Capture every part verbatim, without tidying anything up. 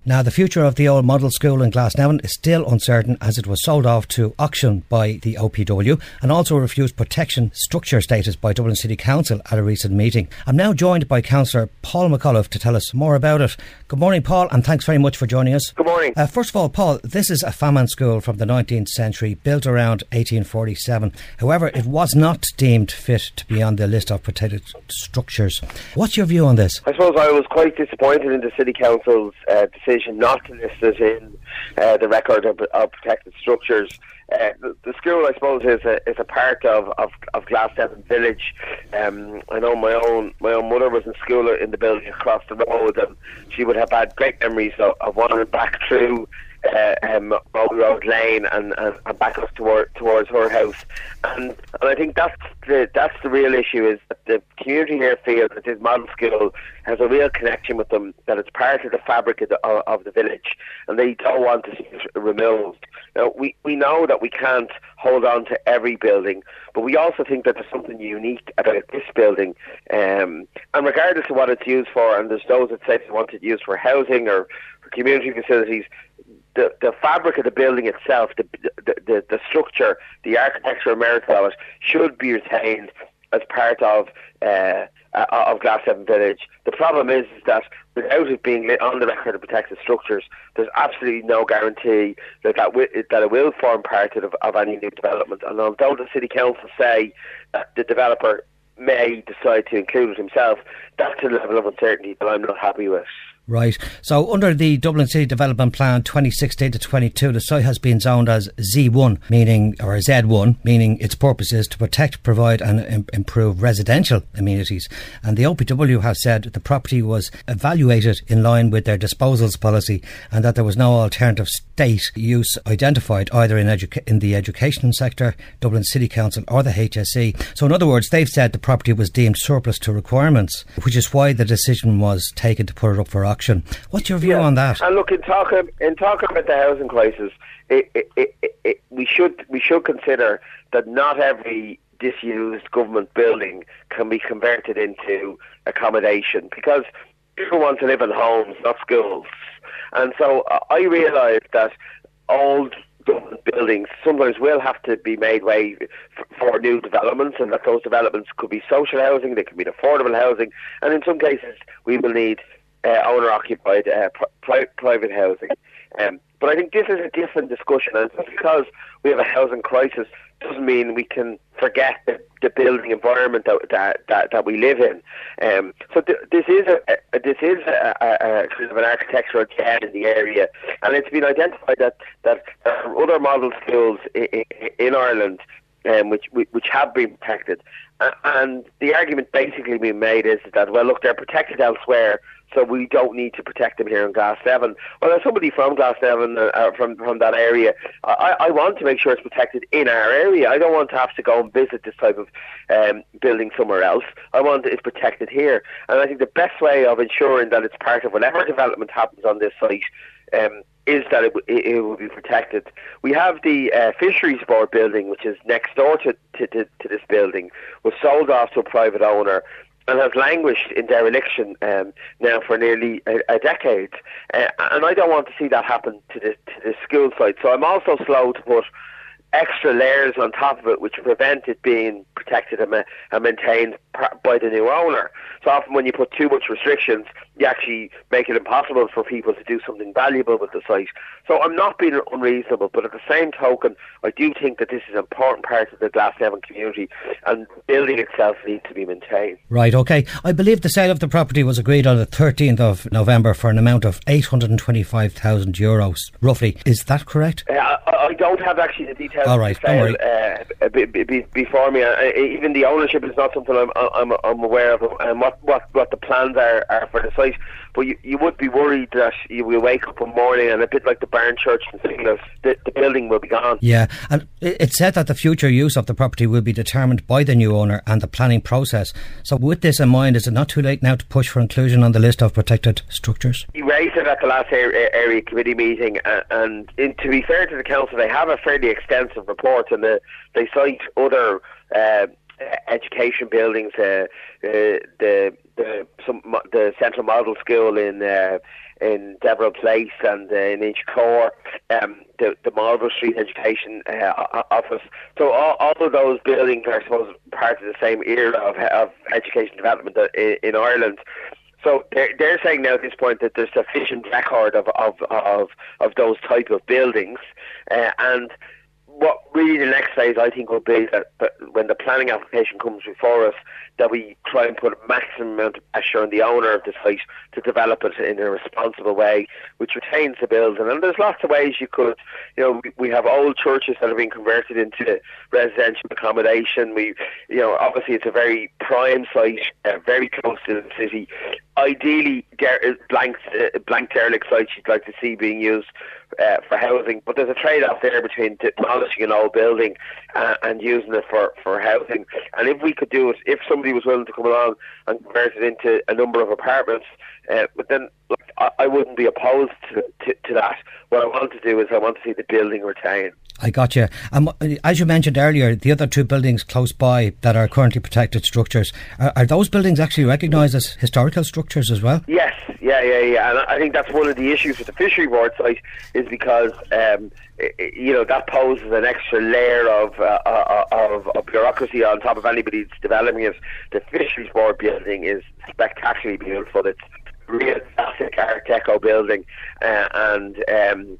Now, the future of the old model school in Glasnevin is still uncertain, as it was sold off to auction by the O P W and also refused protection structure status by Dublin City Council at a recent meeting. I'm now joined by Councillor Paul McAuliffe to tell us more about it. Good morning, Paul, and thanks very much for joining us. Good morning. Uh, first of all, Paul, this is a famine school from the nineteenth century, built around eighteen forty-seven. However, it was not deemed fit to be on the list of protected structures. What's your view on this? I suppose I was quite disappointed in the City Council's uh, decision not to list it in uh, the record of, of protected structures. Uh, the, the school, I suppose, is a is a part of of, of Glasnevin village. Um, I know my own my own mother was in school in the building across the road, and she would have had great memories of, of wandering back through uh, um, Road Road Lane and, and, and back us toward, towards her house. And, and I think that's the that's the real issue, is that the community here feels that this model school has a real connection with them, that it's part of the fabric of the, of the village, and they don't want to see it removed. Now, we, we know that we can't hold on to every building, but we also think that there's something unique about this building. Um, and regardless of what it's used for, and there's those that say they want it used for housing or for community facilities, the, the fabric of the building itself, the, the, the, the structure, the architectural merit of it should be retained as part of uh, of Glasnevin Village. The problem is, is that without it being on the record of protected structures, there's absolutely no guarantee that that, w- that it will form part of, of any new development. And although the City Council say that the developer may decide to include it himself, that's a level of uncertainty that I'm not happy with. Right. So under the Dublin City Development Plan twenty sixteen to twenty-two, the site has been zoned as Z one, meaning, or Z one, meaning its purpose is to protect, provide and im- improve residential amenities. And the O P W has said the property was evaluated in line with their disposals policy, and that there was no alternative state use identified either in, educa- in the education sector, Dublin City Council or the H S E. So in other words, they've said the property was deemed surplus to requirements, which is why the decision was taken to put it up for auction. What's your view yeah. on that? And look, in talking in talking about the housing crisis, it, it, it, it, we should we should consider that not every disused government building can be converted into accommodation, because people want to live in homes, not schools. And so uh, I realise that old government buildings sometimes will have to be made way f- for new developments, and that those developments could be social housing, they could be affordable housing, and in some cases we will need Uh, owner-occupied uh, pri- private housing. Um, but I think this is a different discussion, and just because we have a housing crisis doesn't mean we can forget the, the building environment that that, that, that we live in. Um, so th- this is a, a this is a, a, a kind of an architectural gem in the area, and it's been identified that that there are other model schools in, in Ireland um, which which have been protected. And the argument basically being made is that, well, look, they're protected elsewhere, so we don't need to protect them here in Glasnevin. Well, as somebody from Glasnevin, uh, from from that area, I, I want to make sure it's protected in our area. I don't want to have to go and visit this type of um, building somewhere else. I want it protected here. And I think the best way of ensuring that it's part of whatever development happens on this site um, is that it, it, it will be protected. We have the uh, Fisheries Board building, which is next door to, to, to, to this building, was sold off to a private owner and has languished in dereliction um, now for nearly a, a decade. Uh, and I don't want to see that happen to the, to the school site. So I'm also slow to put extra layers on top of it which prevent it being protected and, ma- and maintained par- by the new owner. So often when you put too much restrictions, you actually make it impossible for people to do something valuable with the site. So I'm not being unreasonable, but at the same token, I do think that this is an important part of the Glasnevin community, and the building itself needs to be maintained. Right, OK. I believe the sale of the property was agreed on the thirteenth of November for an amount of eight hundred twenty-five thousand euros, roughly. Is that correct? Uh, I, I don't have actually the details All right, of the sale uh, b- b- b- before me. Uh, even the ownership is not something I'm, I'm, I'm aware of, and what, what, what the plans are, are for the site. But you, you would be worried that you will wake up one morning and a bit like the Barn Church in Siglos, the, the building will be gone. Yeah, and it's said that the future use of the property will be determined by the new owner and the planning process. So with this in mind, is it not too late now to push for inclusion on the list of protected structures? We raised it at the last area committee meeting, and, and in, to be fair to the council, they have a fairly extensive report, and the, they cite other uh, education buildings, uh, uh, the the some the Central Model School in uh, in Deverell Place and uh, in Inchicore, um, the, the Marlborough Street Education uh, Office. So all, all of those buildings are, I suppose, part of the same era of, of education development in, in Ireland. So they're, they're saying now at this point that there's sufficient record of of of, of those type of buildings, uh, and what really the next phase I think will be that, that when the planning application comes before us, that we try and put a maximum amount of pressure on the owner of the site to develop it in a responsible way, which retains the building. And there's lots of ways you could, you know, we, we have old churches that have been converted into residential accommodation. We, you know, obviously it's a very prime site, uh, very close to the city. Ideally, der- blank, uh, blank derelict sites you'd like to see being used uh, for housing, but there's a trade-off there between demolishing an old building uh, and using it for, for housing. And if we could do it, if somebody was willing to come along and convert it into a number of apartments, uh, but then look, I, I wouldn't be opposed to, to, to that. What I want to do is I want to see the building retain. I got you. Um, as you mentioned earlier, the other two buildings close by that are currently protected structures, are, are those buildings actually recognised as historical structures as well? Yes, yeah, yeah, yeah. And I think that's one of the issues with the Fishery Board site is because, um, you know, that poses an extra layer of, uh, of, of bureaucracy on top of anybody that's developing it. The Fisheries Board building is spectacularly beautiful. It's a real classic Art Deco building, uh, and um,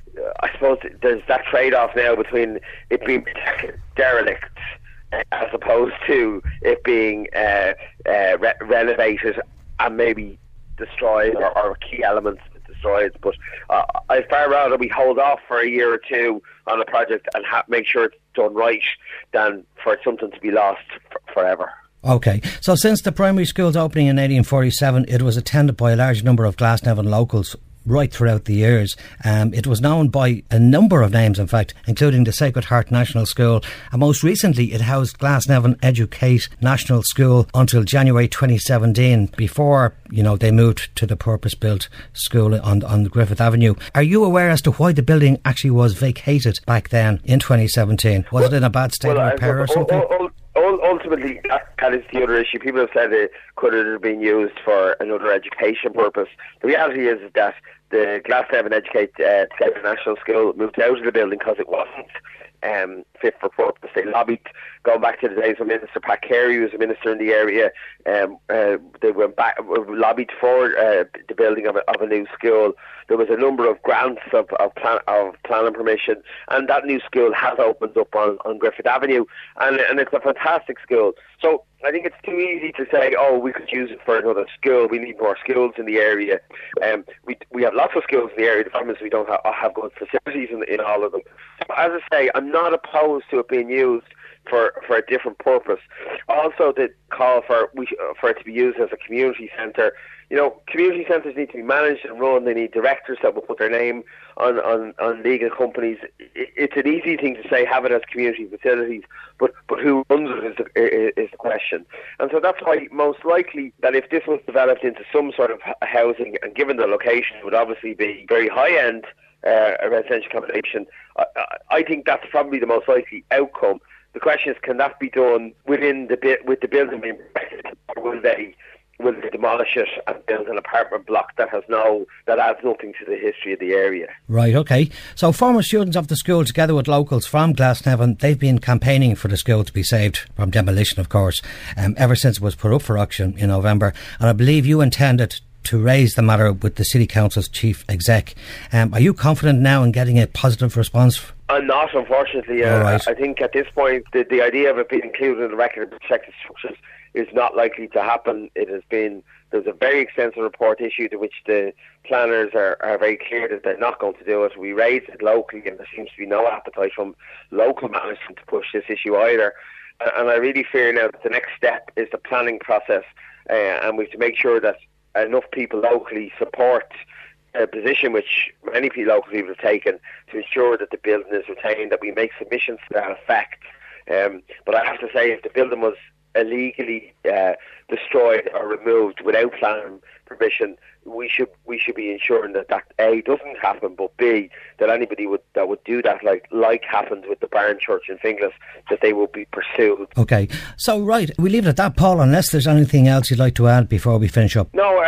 I suppose there's that trade-off now between it being protected derelict uh, as opposed to it being uh, uh, re- renovated and maybe destroyed, or, or key elements destroyed. But uh, I'd far rather we hold off for a year or two on a project and ha- make sure it's done right than for something to be lost f- forever. OK, so since the primary school's opening in eighteen forty-seven, it was attended by a large number of Glasnevin locals right throughout the years. Um, it was known by a number of names, in fact, including the Sacred Heart National School, and most recently it housed Glasnevin Educate National School until January twenty seventeen, before, you know, they moved to the purpose-built school on, on Griffith Avenue. Are you aware as to why the building actually was vacated back then in twenty seventeen? Was it in a bad state well, of repair or something? Oh, oh, oh, ultimately, that, that is the other issue. People have said it could have been used for another education purpose. The reality is that the Glasnevin Educate uh, National School moved out of the building because it wasn't um, fit for purpose. They lobbied, going back to the days when Minister Pat Carey was a minister in the area, um, uh, they went back, lobbied for uh, the building of a, of a new school. There was a number of grants of of, plan, of planning permission, and that new school has opened up on, on Griffith Avenue, and, and it's a fantastic school. So I think it's too easy to say, oh, we could use it for another school. We need more schools in the area. Um, we we have lots of schools in the area. The problem is we don't have, have good facilities in, in all of them. As I say, I'm not opposed to it being used for, for a different purpose. Also, the call for we for it to be used as a community centre. You know, community centres need to be managed and run. They need directors that will put their name on, on, on legal companies. It's an easy thing to say, have it as community facilities, but, but who runs it is the, is the question. And so that's why most likely that if this was developed into some sort of housing, and given the location, it would obviously be very high-end uh, residential accommodation, I, I think that's probably the most likely outcome. The question is, can that be done within the bit with the building being protected, or will they will they demolish it and build an apartment block that has no that adds nothing to the history of the area? Right, OK. So former students of the school, together with locals from Glasnevin, they've been campaigning for the school to be saved from demolition, of course, um, ever since it was put up for auction in November. And I believe you intended to raise the matter with the City Council's chief exec. Um, are you confident now in getting a positive response? I'm not, unfortunately. Uh, right. I think at this point the, the idea of it being included in the record of protected structures is not likely to happen. It has been, there's a very extensive report issued in which the planners are, are very clear that they're not going to do it. We raised it locally and there seems to be no appetite from local management to push this issue either. And I really fear now that the next step is the planning process, uh, and we have to make sure that enough people locally support a position which many people locally have taken to ensure that the building is retained, that we make submissions to that effect. Um, but I have to say, if the building was illegally uh, destroyed or removed without planning permission, we should we should be ensuring that that A doesn't happen, but B that anybody would that would do that, like like happened with the Barn Church in Finglas, that they will be pursued. Okay, so right, we leave it at that, Paul. Unless there's anything else you'd like to add before we finish up. No, I,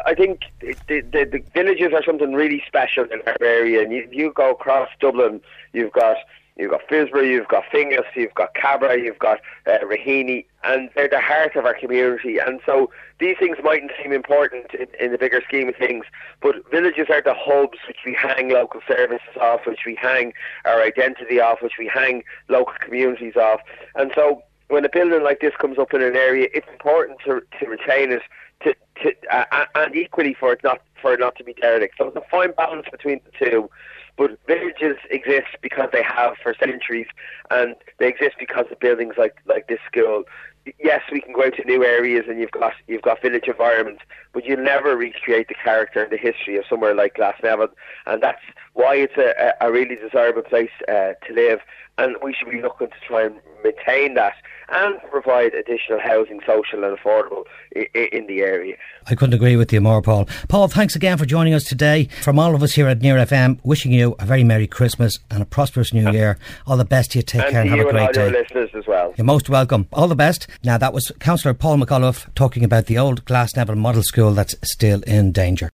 I think the, the, the villages are something really special in our area, and you, you go across Dublin, you've got you've got Fisbury, you've got Finglas, you've got Cabra, you've got uh, Raheny, and they're the heart of our community. And so these things mightn't seem important in, in the bigger scheme of things, but villages are the hubs which we hang local services off, which we hang our identity off, which we hang local communities off. And so when a building like this comes up in an area, it's important to, to retain it, to, to, uh, and equally for it not for it not to be derelict. So it's a fine balance between the two. But villages exist because they have for centuries, and they exist because of buildings like, like this school. Yes, we can go out to new areas, and you've got you've got village environments, but you'll never recreate the character and the history of somewhere like Glasnevin, and that's why it's a, a really desirable place uh, to live. And we should be looking to try and maintain that and provide additional housing, social and affordable, i- i- in the area. I couldn't agree with you more, Paul. Paul, thanks again for joining us today. From all of us here at Near F M, wishing you a very Merry Christmas and a prosperous New Year. All the best to you. Take and care and have a great day. And you and all your listeners as well. You're most welcome. All the best. Now, that was Councillor Paul McAuliffe talking about the old Glasnevin Model School that's still in danger.